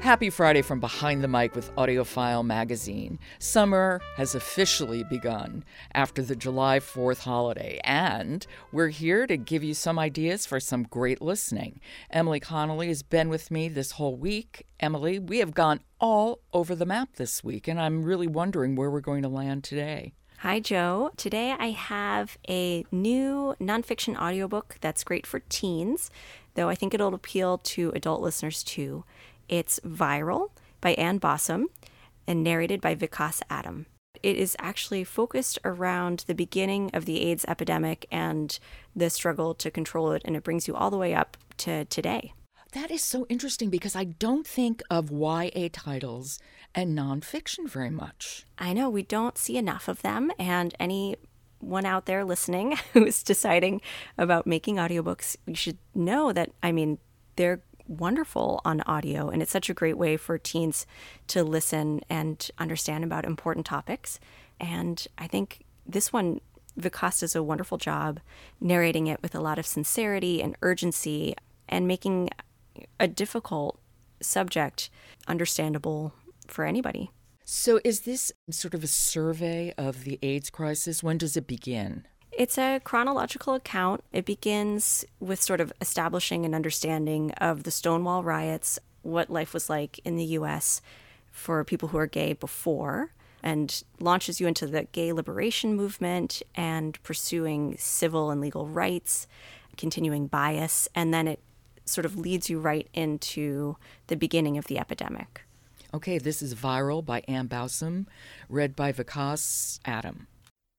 Happy Friday from behind the mic with AudioFile magazine. Summer has officially begun after the July 4th holiday, and we're here to give you some ideas for some great listening. Emily Connolly has been with me this whole week. Emily, we have gone all over the map this week, and I'm really wondering where we're going to land today. Hi, Joe. Today I have a new nonfiction audiobook that's great for teens, though I think it'll appeal to adult listeners too. It's Viral by Ann Bossom and narrated by Vikas Adam. It is actually focused around the beginning of the AIDS epidemic and the struggle to control it, and it brings you all the way up to today. That is so interesting because I don't think of YA titles and nonfiction very much. I know, we don't see enough of them, and anyone out there listening who's deciding about making audiobooks, you should know that, they're wonderful on audio, and it's such a great way for teens to listen and understand about important topics. And I think this one, Vikas does a wonderful job narrating it with a lot of sincerity and urgency and making a difficult subject understandable for anybody. So is this sort of a survey of the AIDS crisis? When does it begin? It's a chronological account. It begins with sort of establishing an understanding of the Stonewall riots, what life was like in the U.S. for people who are gay before, and launches you into the gay liberation movement and pursuing civil and legal rights, continuing bias, and then it sort of leads you right into the beginning of the epidemic. Okay, this is Viral by Ann Bossom, read by Vikas Adam.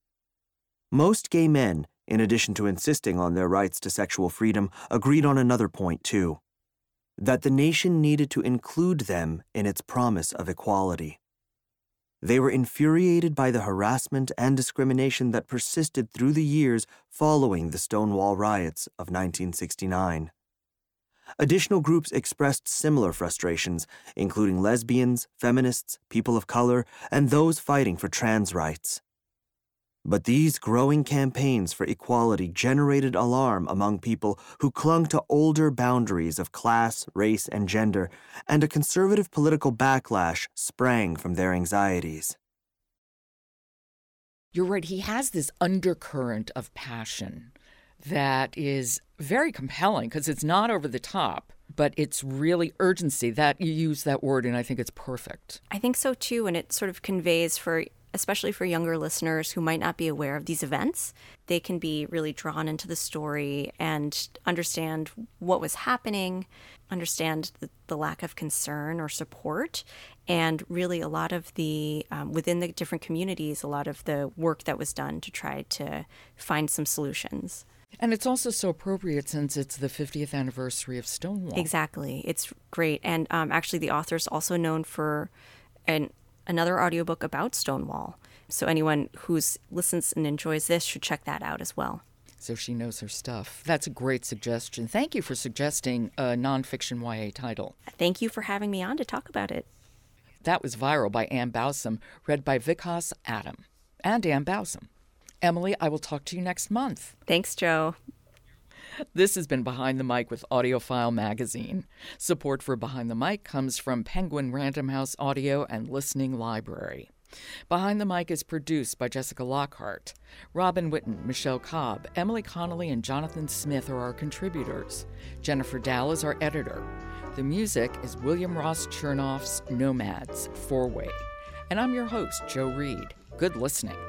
Most gay men, in addition to insisting on their rights to sexual freedom, agreed on another point, too. That the nation needed to include them in its promise of equality. They were infuriated by the harassment and discrimination that persisted through the years following the Stonewall riots of 1969. Additional groups expressed similar frustrations, including lesbians, feminists, people of color, and those fighting for trans rights. But these growing campaigns for equality generated alarm among people who clung to older boundaries of class, race, and gender, and a conservative political backlash sprang from their anxieties. You're right, he has this undercurrent of passion that is very compelling because it's not over the top, but it's really urgency. That you use that word, and I think it's perfect. I think so too, and it sort of conveys especially for younger listeners who might not be aware of these events, they can be really drawn into the story and understand what was happening, understand the lack of concern or support, and really a lot of the, within the different communities, a lot of the work that was done to try to find some solutions. And it's also so appropriate since it's the 50th anniversary of Stonewall. Exactly. It's great. And actually the author's also known for another audiobook about Stonewall. So anyone who listens and enjoys this should check that out as well. So she knows her stuff. That's a great suggestion. Thank you for suggesting a nonfiction YA title. Thank you for having me on to talk about it. That was Viral by Ann Bossom, read by Vikas Adam and Ann Bossom. Emily, I will talk to you next month. Thanks, Joe. This has been Behind the Mic with AudioFile magazine. Support for Behind the Mic comes from Penguin Random House Audio and Listening Library. Behind the Mic is produced by Jessica Lockhart. Robin Whitten, Michelle Cobb, Emily Connolly, and Jonathan Smith are our contributors. Jennifer Dahl is our editor. The music is William Ross Chernoff's Nomads, 4-Way. And I'm your host, Joe Reed. Good listening.